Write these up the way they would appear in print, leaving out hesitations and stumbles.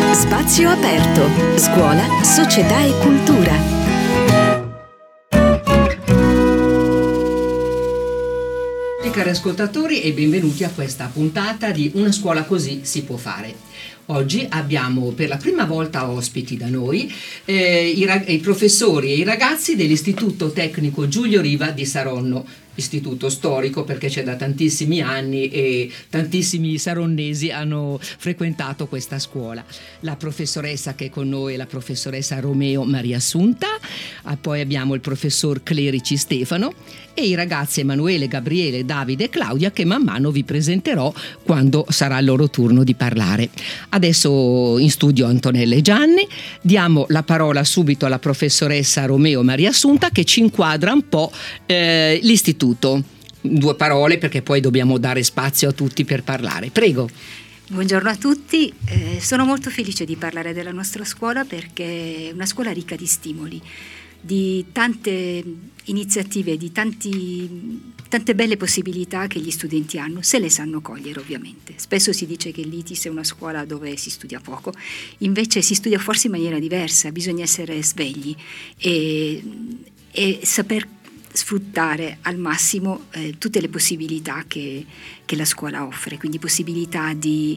Spazio aperto. Scuola, società e cultura. Cari ascoltatori, e benvenuti a questa puntata di Una scuola così si può fare. Oggi abbiamo per la prima volta ospiti da noi i professori e i ragazzi dell'Istituto Tecnico Giulio Riva di Saronno, istituto storico perché c'è da tantissimi anni e tantissimi saronnesi hanno frequentato questa scuola. La professoressa che è con noi è la professoressa Romeo Maria Assunta, poi abbiamo il professor Clerici Stefano e i ragazzi Emanuele, Gabriele, Davide e Claudia che man mano vi presenterò quando sarà il loro turno di parlare. Adesso in studio Antonella e Gianni, diamo la parola subito alla professoressa Romeo Maria Assunta che ci inquadra un po' l'istituto. 2 parole perché poi dobbiamo dare spazio a tutti per parlare. Prego. Buongiorno a tutti, sono molto felice di parlare della nostra scuola perché è una scuola ricca di stimoli, di tante iniziative, di tante belle possibilità che gli studenti hanno, se le sanno cogliere ovviamente. Spesso si dice che l'ITIS è una scuola dove si studia poco, invece si studia forse in maniera diversa, bisogna essere svegli e saper sfruttare al massimo tutte le possibilità che la scuola offre, quindi possibilità di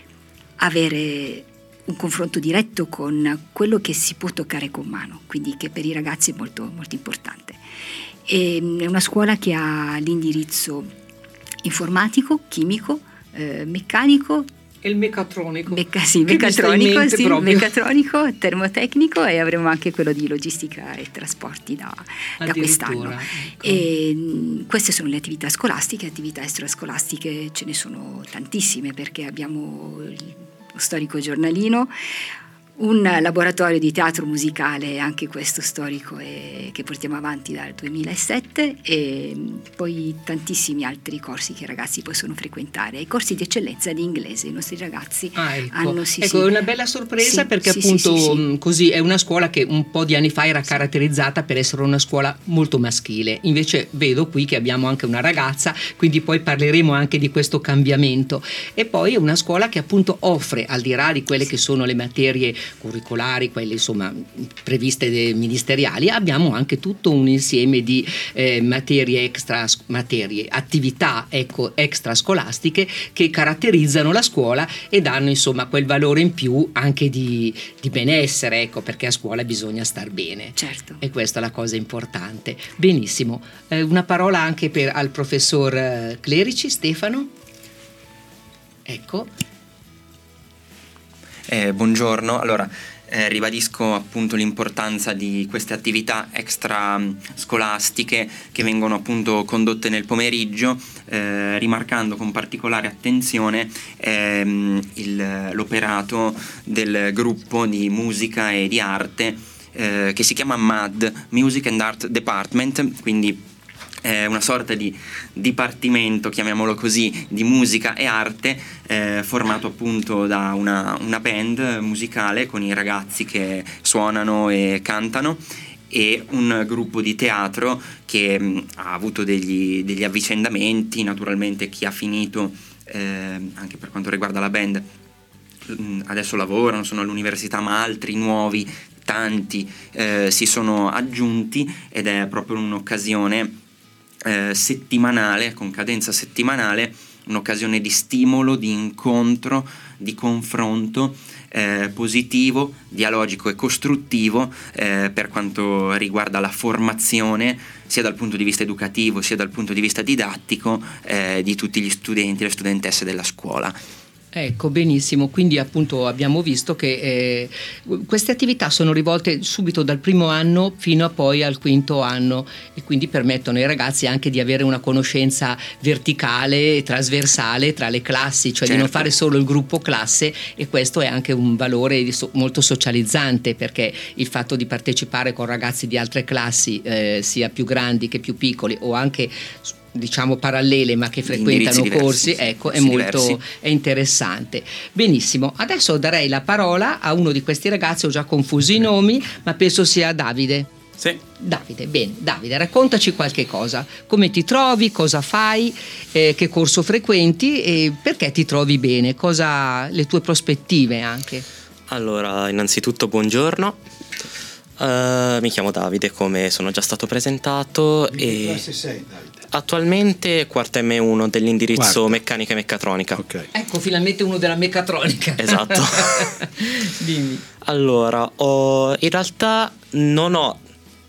avere un confronto diretto con quello che si può toccare con mano, quindi che per i ragazzi è molto, molto importante. È una scuola che ha l'indirizzo informatico, chimico, meccanico, E il meccatronico. Meccatronico, termotecnico e avremo anche quello di logistica e trasporti da quest'anno. Ecco. E queste sono le attività scolastiche, attività extrascolastiche ce ne sono tantissime perché abbiamo lo storico giornalino, un laboratorio di teatro musicale, anche questo storico che portiamo avanti dal 2007 e poi tantissimi altri corsi che i ragazzi possono frequentare, i corsi di eccellenza di inglese, i nostri ragazzi hanno è una bella sorpresa perché appunto così è una scuola che un po' di anni fa era caratterizzata per essere una scuola molto maschile, invece vedo qui che abbiamo anche una ragazza, quindi poi parleremo anche di questo cambiamento e poi è una scuola che appunto offre, al di là di quelle che sono le materie curricolari, quelle insomma previste ministeriali, abbiamo anche tutto un insieme di attività extrascolastiche che caratterizzano la scuola e danno insomma quel valore in più anche di benessere, perché a scuola bisogna star bene. Certo. E questa è la cosa importante. Benissimo. Una parola anche al professor Clerici Stefano. Ecco. Buongiorno, allora ribadisco appunto l'importanza di queste attività extra scolastiche che vengono appunto condotte nel pomeriggio, rimarcando con particolare attenzione l'operato del gruppo di musica e di arte che si chiama MAD, Music and Art Department, quindi è una sorta di dipartimento, chiamiamolo così, di musica e arte formato appunto da una band musicale con i ragazzi che suonano e cantano e un gruppo di teatro che ha avuto degli avvicendamenti, naturalmente chi ha finito anche per quanto riguarda la band adesso lavorano, sono all'università, ma altri nuovi, tanti si sono aggiunti ed è proprio un'occasione settimanale, con cadenza settimanale, un'occasione di stimolo, di incontro, di confronto positivo, dialogico e costruttivo per quanto riguarda la formazione sia dal punto di vista educativo sia dal punto di vista didattico di tutti gli studenti e le studentesse della scuola. Ecco, benissimo, quindi appunto abbiamo visto che queste attività sono rivolte subito dal primo anno fino a poi al 5º anno e quindi permettono ai ragazzi anche di avere una conoscenza verticale e trasversale tra le classi, cioè di non fare solo il gruppo classe, e questo è anche un valore molto socializzante, perché il fatto di partecipare con ragazzi di altre classi sia più grandi che più piccoli o anche diciamo parallele ma che frequentano corsi, ecco, è molto interessante. Benissimo, adesso darei la parola a uno di questi ragazzi, ho già confuso i nomi, ma penso sia Davide. Sì. Davide, bene, Davide, raccontaci qualche cosa, come ti trovi, cosa fai, che corso frequenti e perché ti trovi bene, le tue prospettive anche. Allora, innanzitutto buongiorno. Mi chiamo Davide, come sono già stato presentato. Di che classe sei, Davide? Attualmente quarta M1 dell'indirizzo Quarta. meccanica e meccatronica. Ok. Ecco, finalmente uno della meccatronica. Esatto. Dimmi. Allora, in realtà non ho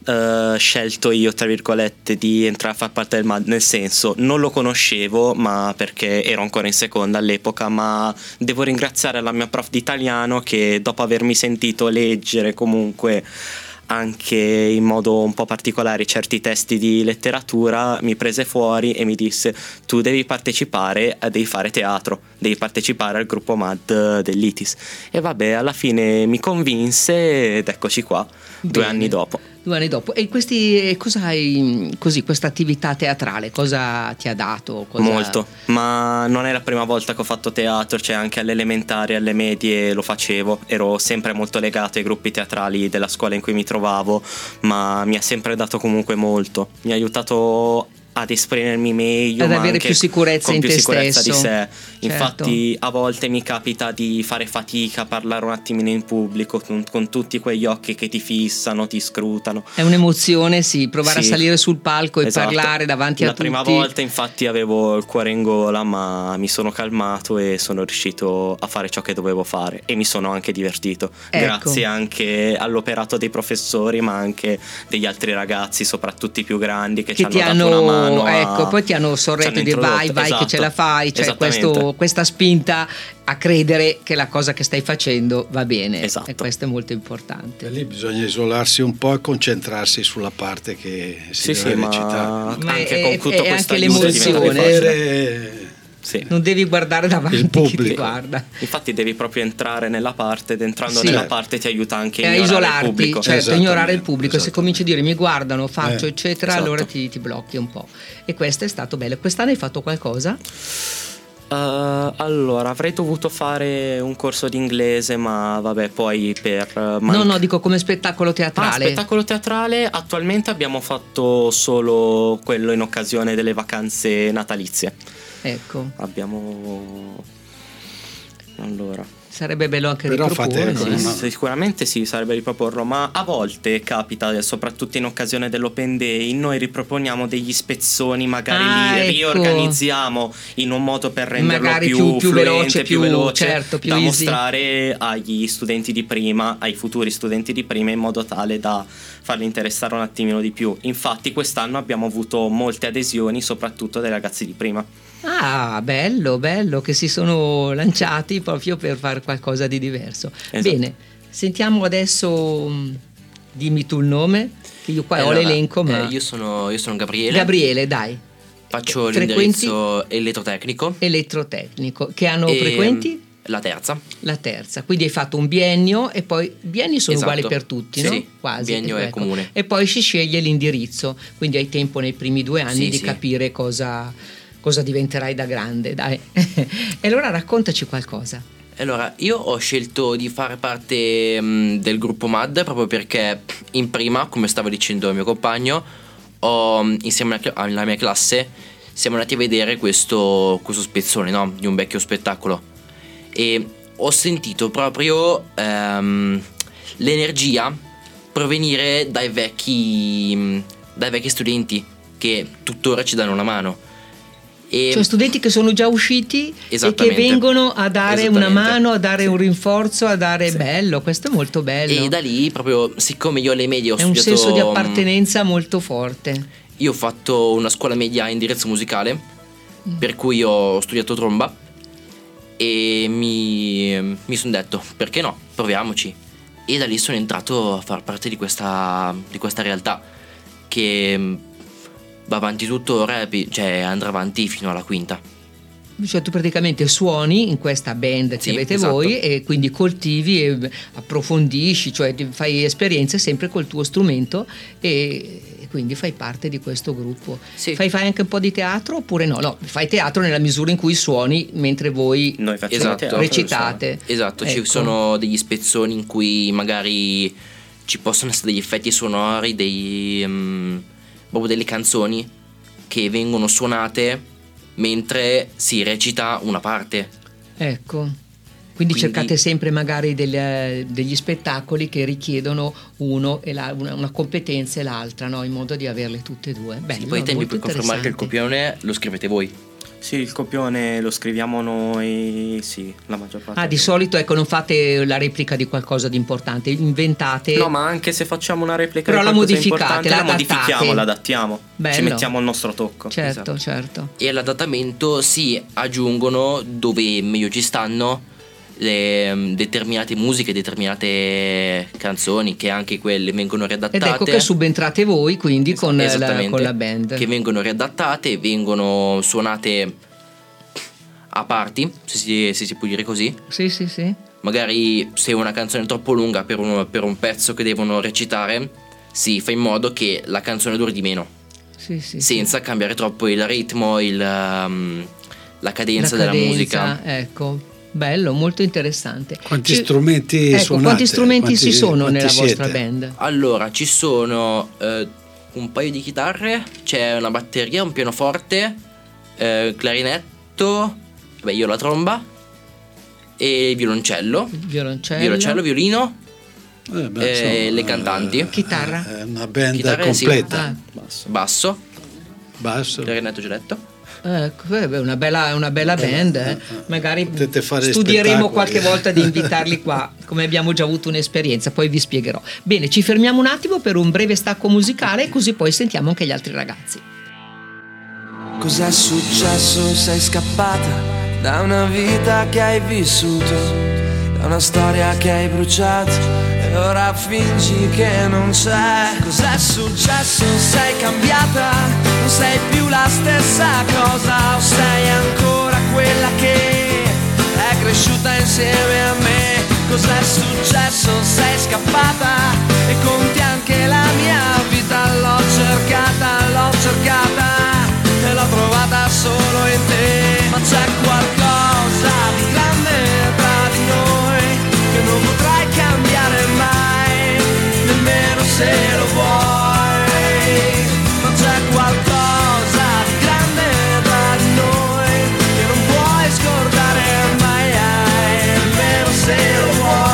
scelto io, tra virgolette, di entrare a far parte del MAD, nel senso, non lo conoscevo, ma perché ero ancora in seconda all'epoca, ma devo ringraziare la mia prof di italiano che, dopo avermi sentito leggere comunque anche in modo un po' particolare certi testi di letteratura, mi prese fuori e mi disse: tu devi partecipare, devi fare teatro, devi partecipare al gruppo MAD dell'ITIS. E vabbè, alla fine mi convinse ed eccoci qua, 2 anni dopo. 2 anni dopo. E cosa hai, così, questa attività teatrale, cosa ti ha dato? Molto, ma non è la prima volta che ho fatto teatro, cioè anche alle elementari, alle medie lo facevo, ero sempre molto legato ai gruppi teatrali della scuola in cui mi trovavo, ma mi ha sempre dato comunque molto, mi ha aiutato ad esprimermi meglio, ad ma avere anche più sicurezza con in più te sicurezza stesso. di sé. Certo. Infatti a volte mi capita di fare fatica a parlare un attimino in pubblico con tutti quegli occhi che ti fissano, ti scrutano. È un'emozione, sì, provare Sì. a salire sul palco e Esatto. parlare davanti a tutti. La prima volta infatti avevo il cuore in gola, ma mi sono calmato e sono riuscito a fare ciò che dovevo fare e mi sono anche divertito. Ecco. Grazie anche all'operato dei professori, ma anche degli altri ragazzi, soprattutto i più grandi, che ci Che hanno ti dato hanno, una mano ecco, poi ti hanno sorretto e dire vai, introdotto. che ce la fai, cioè Esattamente. questa spinta a credere che la cosa che stai facendo va bene. Esatto. E questo è molto E importante. lì bisogna isolarsi un po' e concentrarsi sulla parte che si Sì, deve sì, recitare. Ma anche è- con tutto è questo anche aiuto l'emozione. diventa più facile. Vedere Sì. Non devi guardare davanti Il chi ti pubblico. guarda. Infatti devi proprio entrare nella parte ed entrando Sì. nella parte ti aiuta anche E a a ignorare il isolarti, pubblico. certo, Esattamente, ignorare il pubblico. Se esattamente. cominci a dire mi guardano, faccio, eccetera, esatto. allora ti blocchi un po'. E questo è stato bello. Quest'anno hai fatto qualcosa? Allora, avrei dovuto fare un corso di inglese, ma vabbè, poi per No, dico come spettacolo teatrale. spettacolo teatrale attualmente abbiamo fatto solo quello in occasione delle vacanze natalizie. Ecco, Allora, sarebbe bello anche Però riproporlo. fate- sì, no. sicuramente sì, sarebbe riproporlo, ma a volte capita, soprattutto in occasione dell'Open Day, noi riproponiamo degli spezzoni, magari Ah, li ecco. riorganizziamo in un modo per renderlo Magari più più fluente, veloce, più più- veloce, certo, più da easy. mostrare agli studenti di prima, ai futuri studenti di prima, in modo tale da farli interessare un attimino di più. Infatti quest'anno abbiamo avuto molte adesioni, soprattutto dai ragazzi di prima. Ah, bello che si sono lanciati proprio per fare qualcosa di diverso. Esatto. Bene, sentiamo adesso, dimmi tu il nome, che io qua ho Allora, l'elenco, ma... io sono Gabriele. Gabriele, dai, Faccio Frequenti? l'indirizzo elettrotecnico. elettrotecnico. Che anno e frequenti? La terza. La terza, quindi hai fatto un biennio e poi bienni sono Esatto. uguali per tutti, Sì, no? sì, Quasi. biennio è comune. E poi si sceglie l'indirizzo, quindi hai tempo nei primi 2 anni Sì, di sì. capire cosa diventerai da grande, dai. E allora raccontaci qualcosa. Allora, io ho scelto di fare parte del gruppo MAD proprio perché in prima, come stava dicendo il mio compagno, insieme alla mia classe siamo andati a vedere questo spezzone, no? Di un vecchio spettacolo. E ho sentito proprio l'energia provenire dai vecchi studenti che tuttora ci danno una mano. E Cioè studenti che sono già usciti e che Esattamente. vengono a dare una Esattamente. mano, a dare Sì. un rinforzo, a dare Sì. bello, questo è molto bello. E da lì proprio, siccome io alle medie ho è un studiato, senso di appartenenza molto forte. io ho fatto una scuola media a indirizzo musicale, per cui ho studiato tromba e mi sono detto perché no, proviamoci. E da lì sono entrato a far parte di questa realtà che va avanti tuttora, cioè andrà avanti fino alla quinta. Cioè tu praticamente suoni in questa band che Sì, avete esatto. voi e quindi coltivi e approfondisci, cioè fai esperienze sempre col tuo strumento e quindi fai parte di questo gruppo. Sì. Fai anche un po' di teatro oppure no? No, fai teatro nella misura in cui suoni mentre voi Noi facciamo Esatto. teatro, recitate. Esatto, ci Ecco. sono degli spezzoni in cui magari ci possono essere degli effetti sonori, proprio delle canzoni che vengono suonate mentre si recita una parte. Ecco. Quindi cercate sempre magari degli spettacoli che richiedono uno e una competenza e l'altra, no? In modo di averle tutte e due. Bello, Poi i tempi molto per confermare che il interessante. copione lo scrivete voi. Sì, il copione lo scriviamo noi, sì, la maggior parte. Di solito ecco, non fate la replica di qualcosa di importante, inventate. No, ma anche se facciamo una replica Però di la qualcosa di modificate, importante, la la modifichiamo, adattate. la adattiamo. Bello. Ci mettiamo il nostro tocco. Certo, esatto. certo. E all'adattamento si aggiungono dove meglio ci stanno le determinate musiche, determinate canzoni, che anche quelle vengono riadattate. Ed ecco che subentrate voi quindi con la Esattamente, band. che vengono riadattate, vengono suonate a parti, se si può dire così. Sì. Magari se una canzone è troppo lunga per un pezzo che devono recitare, si fa in modo che la canzone duri di meno, Sì. senza cambiare troppo il ritmo, la cadenza della musica. Ecco, bello, molto interessante. Quanti strumenti suonate? Quanti strumenti ci sono quanti nella siete? vostra band? Allora, ci sono un paio di chitarre, c'è una batteria, un pianoforte, clarinetto, io la tromba e violoncello, violino, le cantanti, chitarra, È una band Chitarra, sì. completa. basso, Basso. clarinetto già detto. Ecco, una bella band. Magari Potete fare studieremo spettacoli. qualche volta di invitarli qua, come abbiamo già avuto un'esperienza, poi vi spiegherò. Bene, ci fermiamo un attimo per un breve stacco musicale, così poi sentiamo anche gli altri ragazzi. Cos'è successo? Sei scappata da una vita che hai vissuto, da una storia che hai bruciato e ora fingi che non c'è. Cos'è successo? Sei cambiata, non sei più la stessa cosa, o sei ancora quella che è cresciuta insieme a me. Cos'è successo? Sei scappata e conti anche la mia vita. L'ho cercata e l'ho trovata solo in te. Ma c'è qualcosa di grande tra di noi che non potrai cambiare mai, nemmeno se lo vuoi. Ma c'è qualcosa di grande tra di noi che non puoi scordare mai, nemmeno se lo vuoi.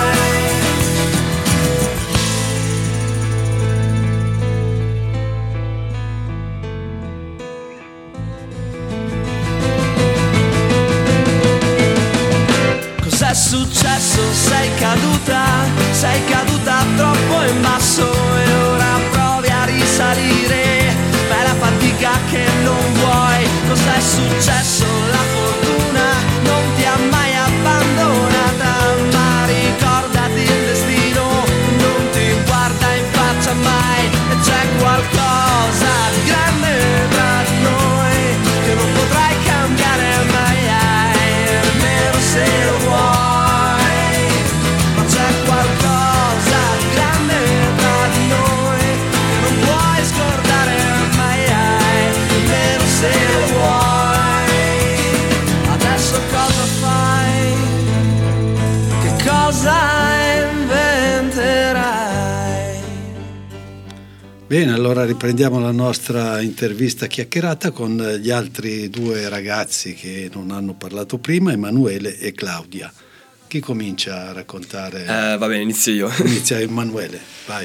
Cos'è successo? Sei caduta troppo in basso e ora provi a risalire, ma è la fatica che non vuoi. Cos'è successo? La fortuna non ti ha mai abbandonata, ma ricordati il destino non ti guarda in faccia mai. E c'è qualcosa di grande tra di noi che non potrai cambiare mai, nemmeno se lo vuoi. Ma c'è qualcosa di grande tra di noi che non puoi scordare mai, nemmeno se lo vuoi. Adesso cosa fai? Che cosa inventerai? Bene, allora riprendiamo la nostra intervista chiacchierata con gli altri due ragazzi che non hanno parlato prima, Emanuele e Claudia. Chi comincia a raccontare? Va bene, inizio io. Inizia Emanuele, vai.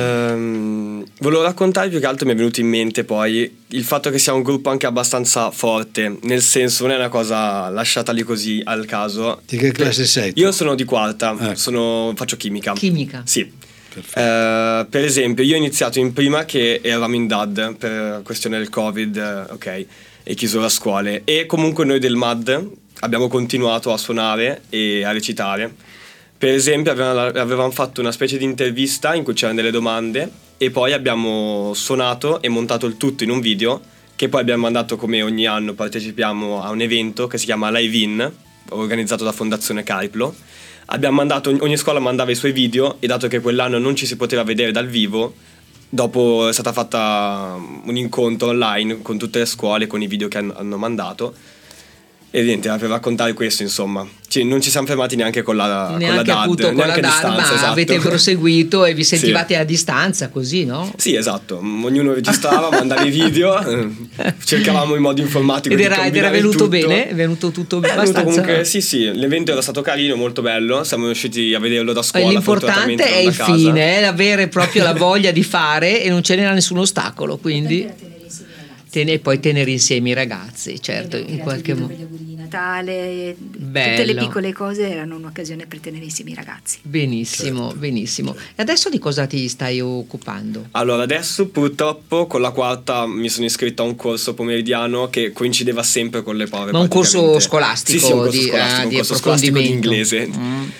Volevo raccontare, più che altro mi è venuto in mente poi il fatto che sia un gruppo anche abbastanza forte, nel senso non è una cosa lasciata lì così al caso. Di che classe sei tu? Io sono di quarta, Ecco. faccio chimica. Chimica. Sì. Per esempio io ho iniziato in prima che eravamo in DAD per questione del Covid, ok, e chiusura scuole, e comunque noi del MAD abbiamo continuato a suonare e a recitare. Per esempio avevamo fatto una specie di intervista in cui c'erano delle domande e poi abbiamo suonato e montato il tutto in un video che poi abbiamo mandato, come ogni anno partecipiamo a un evento che si chiama Live In, organizzato da Fondazione Cariplo. Abbiamo mandato, ogni scuola mandava i suoi video, e dato che quell'anno non ci si poteva vedere dal vivo, dopo è stata fatta un incontro online con tutte le scuole con i video che hanno mandato, E niente, per raccontare questo, insomma, non ci siamo fermati neanche con la neanche DAD, appunto con neanche la a DAD, distanza, ma esatto. avete proseguito e vi sentivate Sì. a distanza, così, no? Sì, esatto, ognuno registrava, mandava i video, cercavamo in modo informatico Ed di era combinare venuto tutto. bene? È venuto tutto È venuto abbastanza? comunque, sì, l'evento era stato carino, molto bello, siamo riusciti a vederlo da scuola. L'importante fortunatamente è non il da casa. fine, avere proprio la voglia di fare e non ce n'era nessun ostacolo, quindi e poi tenere insieme i ragazzi, certo, in qualche modo. Per gli auguri di Natale, Bello. tutte le piccole cose erano un'occasione per tenere insieme i ragazzi. Benissimo, Certo. benissimo. E adesso di cosa ti stai occupando? Allora, adesso purtroppo con la quarta mi sono iscritto a un corso pomeridiano che coincideva sempre con le prove. Ma un corso praticamente. scolastico Sì, un corso di- scolastico, un di corso scolastico di approfondimento. inglese.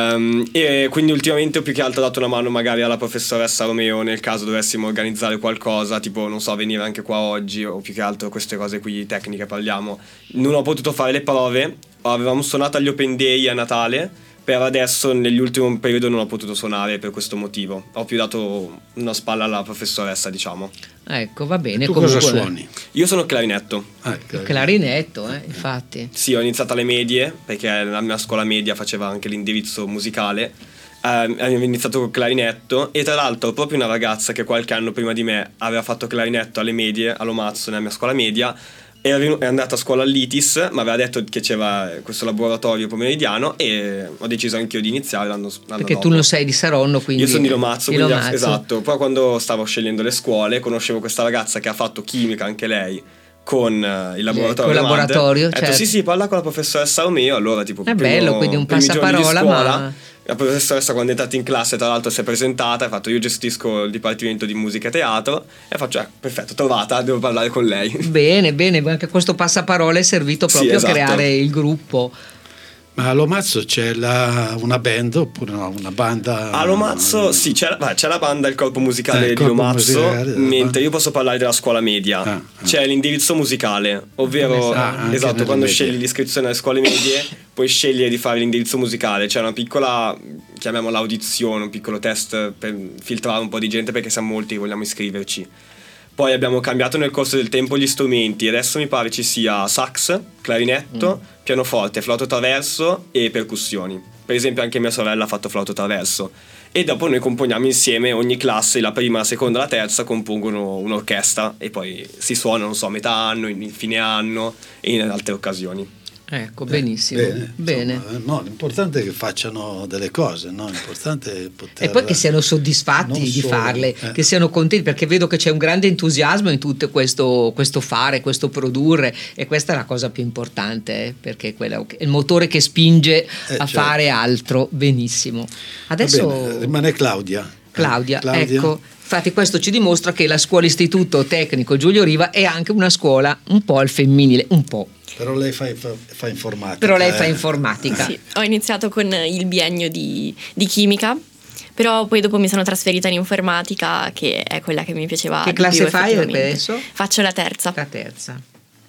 E quindi ultimamente ho più che altro dato una mano magari alla professoressa Romeo nel caso dovessimo organizzare qualcosa, tipo non so, venire anche qua oggi o più che altro queste cose qui tecniche parliamo. Non ho potuto fare le prove, avevamo suonato agli Open Day a Natale, per adesso nell'ultimo periodo non ho potuto suonare per questo motivo. Ho più dato una spalla alla professoressa, diciamo. Ecco, va bene. Tu comunque, cosa suoni? Io sono clarinetto. Il clarinetto, infatti. Sì, ho iniziato alle medie perché la mia scuola media faceva anche l'indirizzo musicale. Avevo iniziato col clarinetto e tra l'altro proprio una ragazza che qualche anno prima di me aveva fatto clarinetto alle medie, all'Omazzo, nella mia scuola media, è andata a scuola all'ITIS, ma aveva detto che c'era questo laboratorio pomeridiano e ho deciso anch'io di iniziare l'anno Perché dopo. tu non sei di Saronno, quindi... Io sono di Lomazzo, Di quindi Lomazzo. esatto. Poi quando stavo scegliendo le scuole conoscevo questa ragazza che ha fatto chimica anche lei con il laboratorio. Col laboratorio, Ho detto certo. sì, parla con la professoressa Romeo. Allora tipo È bello, quindi un primi giorni di passaparola, scuola, ma... La professoressa quando è entrata in classe tra l'altro si è presentata, ha fatto io gestisco il dipartimento di musica e teatro e faccio perfetto, trovata, devo parlare con lei. Bene, anche questo passaparola è servito Sì, proprio esatto. a creare il gruppo. Ma a Lomazzo c'è una band oppure no? Una banda? A Lomazzo sì, c'è la banda, il corpo musicale il di corpo Lomazzo, musicale della mentre banda. io posso parlare della scuola media. C'è l'indirizzo musicale, ovvero anche esatto, nelle quando medie. scegli l'iscrizione alle scuole medie puoi scegliere di fare l'indirizzo musicale, c'è una piccola, chiamiamola audizione, un piccolo test per filtrare un po' di gente perché siamo molti che vogliamo iscriverci. Poi abbiamo cambiato nel corso del tempo gli strumenti, adesso mi pare ci sia sax, clarinetto, pianoforte, flauto traverso e percussioni. Per esempio anche mia sorella ha fatto flauto traverso. E dopo noi componiamo insieme, ogni classe, la prima, la seconda e la terza, compongono un'orchestra e poi si suona, non so, a metà anno, in fine anno e in altre occasioni. Ecco, benissimo. Bene. Insomma, no, l'importante è che facciano delle cose, no? L'importante è poter... E poi che siano soddisfatti non di solo, farle, che siano contenti, perché vedo che c'è un grande entusiasmo in tutto questo fare, questo produrre, e questa è la cosa più importante, perché quello è il motore che spinge a certo. fare altro. Benissimo. Adesso Bene, rimane Claudia. Claudia, ecco, infatti questo ci dimostra che la scuola istituto tecnico Giulio Riva è anche una scuola un po' al femminile, un po'. Però lei fa informatica. Però lei fa informatica. Sì, ho iniziato con il biennio di chimica, però poi dopo mi sono trasferita in informatica, che è quella che mi piaceva Che di classe più, fai effettivamente. adesso? Faccio la terza. La terza.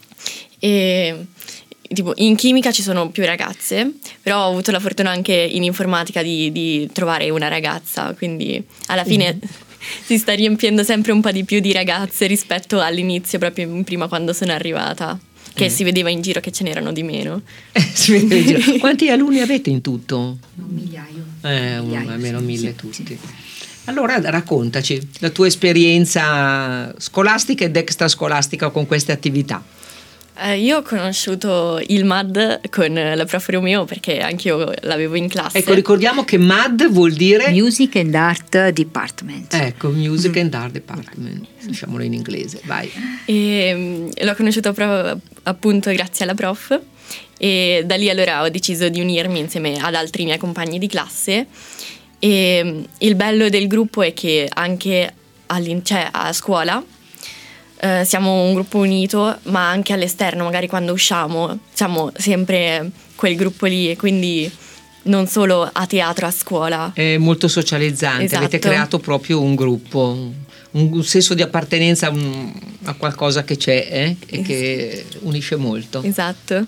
E tipo in chimica ci sono più ragazze, però ho avuto la fortuna anche in informatica di trovare una ragazza, quindi alla fine si sta riempiendo sempre un po' di più di ragazze rispetto all'inizio, proprio prima quando sono arrivata, che si vedeva in giro che ce n'erano di meno. Si vede in giro. Quanti alunni avete in tutto? Un migliaio. Almeno 1000 sì, tutti. sì. Allora raccontaci la tua esperienza scolastica ed extrascolastica con queste attività. Io ho conosciuto il MAD con la prof Romeo perché anch'io l'avevo in classe. Ecco, ricordiamo che MAD vuol dire Music and Art Department. Ecco, Music and Art Department, diciamolo in inglese, vai. E l'ho conosciuto appunto grazie alla prof, e da lì allora ho deciso di unirmi insieme ad altri miei compagni di classe, e il bello del gruppo è che anche a scuola siamo un gruppo unito, ma anche all'esterno, magari quando usciamo siamo sempre quel gruppo lì, e quindi non solo a teatro, a scuola. È molto socializzante, Esatto. avete creato proprio un gruppo, un senso di appartenenza a qualcosa che c'è e che unisce molto. Esatto.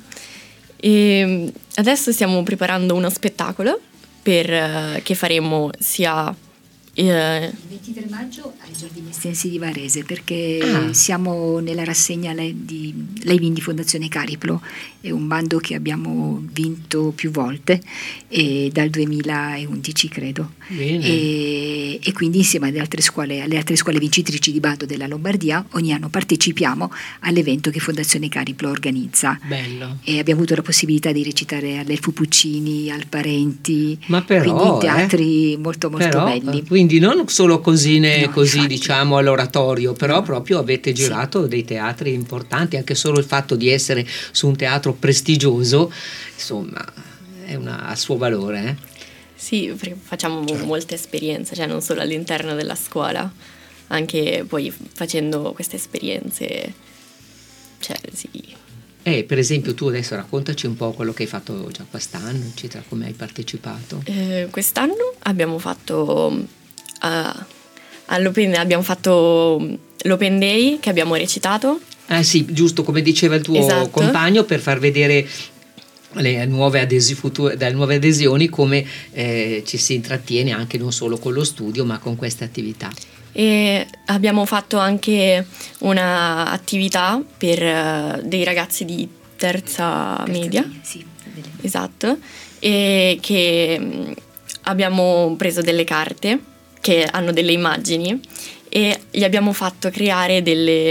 E adesso stiamo preparando uno spettacolo che faremo sia Il 23 maggio ai Giardini Estensi di Varese, perché siamo nella rassegna di Live Indie Fondazione Cariplo, è un bando che abbiamo vinto più volte dal 2011 credo. E quindi insieme alle altre scuole vincitrici di bando della Lombardia ogni anno partecipiamo all'evento che Fondazione Cariplo organizza. Bello. E abbiamo avuto la possibilità di recitare all'Elfo Puccini, al Parenti, ma però, quindi in teatri molto belli. Quindi non solo cosine così infatti. diciamo all'oratorio, però proprio avete girato dei teatri importanti, anche solo il fatto di essere su un teatro prestigioso, insomma, ha il suo valore. Sì, perché facciamo molte esperienze, cioè non solo all'interno della scuola, anche poi facendo queste esperienze, cioè sì. Per esempio tu adesso raccontaci un po' quello che hai fatto già quest'anno, eccetera, come hai partecipato. Quest'anno abbiamo fatto abbiamo fatto l'Open Day che abbiamo recitato. Sì, giusto, come diceva il tuo compagno, per far vedere le nuove adesioni come ci si intrattiene anche non solo con lo studio ma con queste attività. E abbiamo fatto anche una attività per dei ragazzi di terza media. Sì, esatto, e che abbiamo preso delle carte che hanno delle immagini e gli abbiamo fatto creare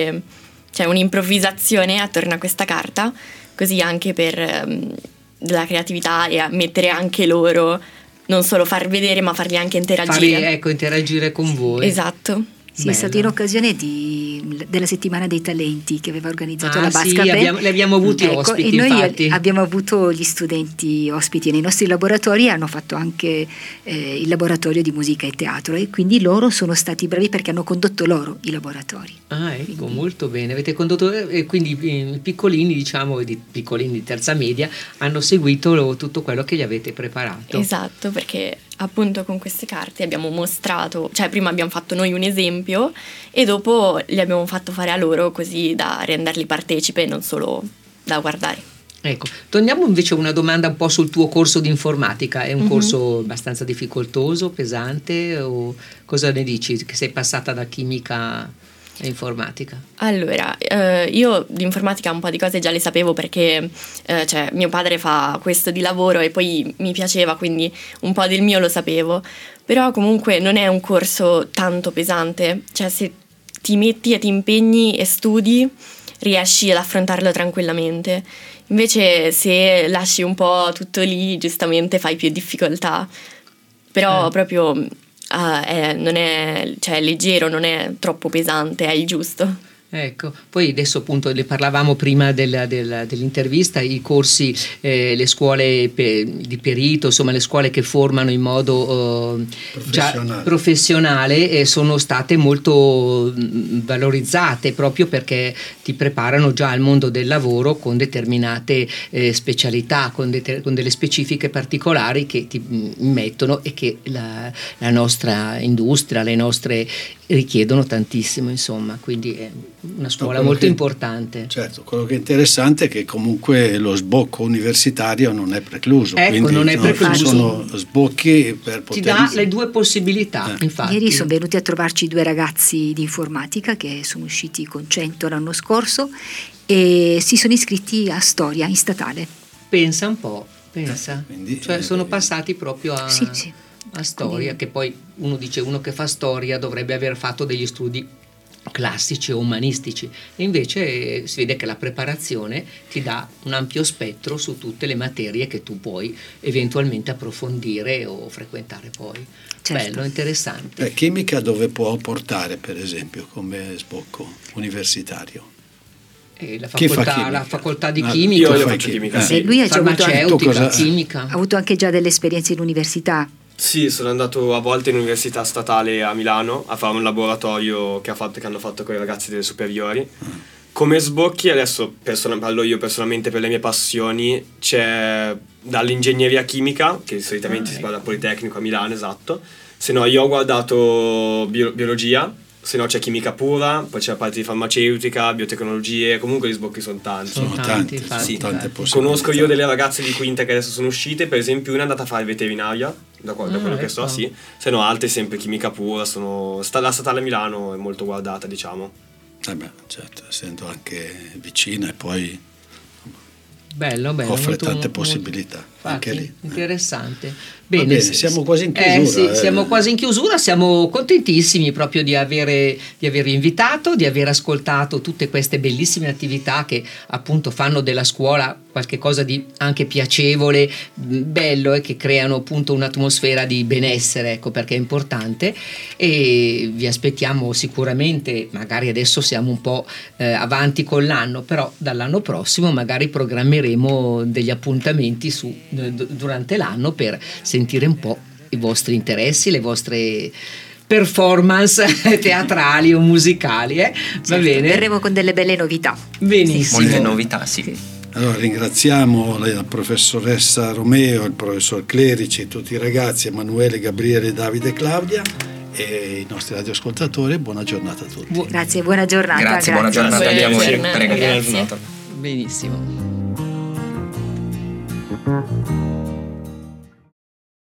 un'improvvisazione attorno a questa carta, così anche per la creatività e a mettere anche loro, non solo far vedere ma farli anche interagire. Interagire con voi. Esatto. Sì, è stato in occasione della settimana dei talenti che aveva organizzato la Basca. Sì, li abbiamo avuti ospiti, e noi infatti. Abbiamo avuto gli studenti ospiti nei nostri laboratori e hanno fatto anche il laboratorio di musica e teatro, e quindi loro sono stati bravi perché hanno condotto loro i laboratori. Ecco, molto bene. Avete condotto, e quindi i piccolini, piccolini di terza media hanno seguito tutto quello che gli avete preparato. Esatto, perché appunto con queste carte abbiamo mostrato, cioè prima abbiamo fatto noi un esempio e dopo li abbiamo fatto fare a loro, così da renderli partecipe, non solo da guardare. Ecco, torniamo invece a una domanda un po' sul tuo corso di informatica. È un corso abbastanza difficoltoso, pesante, o cosa ne dici? Che sei passata da chimica a informatica? Allora, io di informatica un po' di cose già le sapevo perché mio padre fa questo di lavoro e poi mi piaceva, quindi un po' del mio lo sapevo, però comunque non è un corso tanto pesante, cioè se ti metti e ti impegni e studi riesci ad affrontarlo tranquillamente. Invece se lasci un po' tutto lì, giustamente fai più difficoltà, però proprio non è, cioè, leggero, non è troppo pesante, è il giusto. Ecco, poi adesso appunto ne parlavamo prima dell'intervista, i corsi, le scuole di perito, insomma le scuole che formano in modo professionale sono state molto valorizzate, proprio perché ti preparano già al mondo del lavoro con determinate specialità, con delle specifiche particolari che ti mettono e che la nostra industria, le nostre richiedono tantissimo, insomma, quindi è una scuola molto importante. Certo, quello che è interessante è che comunque lo sbocco universitario non è precluso. Ecco, quindi, non è precluso. Sono sbocchi per poter... Ti dà le due possibilità, infatti. Ieri sono venuti a trovarci 2 ragazzi di informatica che sono usciti con 100 l'anno scorso e si sono iscritti a storia in statale. Pensa un po', quindi, cioè sono passati proprio a... Sì. A storia, che poi uno dice, uno che fa storia dovrebbe aver fatto degli studi classici o umanistici, e invece si vede che la preparazione ti dà un ampio spettro su tutte le materie che tu puoi eventualmente approfondire o frequentare poi. Certo. Bello, interessante. Chimica dove può portare, per esempio, come sbocco universitario? La facoltà di chimica. Io faccio chimica. Sì. Lui ha farmaceutica, chimica. Ha avuto anche già delle esperienze in università. Sì, sono andato a volte in università statale a Milano a fare un laboratorio che hanno fatto con i ragazzi delle superiori. Come sbocchi, adesso parlo io personalmente per le mie passioni, c'è dall'ingegneria chimica, che solitamente si parla al Politecnico a Milano, esatto. Se no io ho guardato biologia, se no c'è chimica pura, poi c'è la parte di farmaceutica, biotecnologie, comunque gli sbocchi sono tanti. Sono tante possibilità. Conosco io delle ragazze di quinta che adesso sono uscite, per esempio una è andata a fare veterinaria da quello che so, sì. Se no altre sempre chimica pura, la statale Milano è molto guardata, diciamo. Certo, essendo anche vicina e poi bello, offre molto, tante possibilità. Anche lì. Interessante. Bene, siamo quasi in chiusura. Siamo quasi in chiusura, siamo contentissimi proprio di avervi invitato, di aver ascoltato tutte queste bellissime attività che appunto fanno della scuola qualche cosa di anche piacevole, bello, e che creano appunto un'atmosfera di benessere, ecco perché è importante, e vi aspettiamo sicuramente, magari adesso siamo un po' avanti con l'anno, però dall'anno prossimo magari programmeremo degli appuntamenti durante l'anno per sentire un po' i vostri interessi, le vostre performance teatrali o musicali, va bene? Verremo con delle belle novità. Benissimo. Molte novità, sì. Allora ringraziamo la professoressa Romeo, il professor Clerici, tutti i ragazzi, Emanuele, Gabriele, Davide e Claudia, e i nostri radioascoltatori. Buona giornata a tutti. Grazie, buona giornata. Grazie, buona giornata anche a voi. Prego. Benissimo.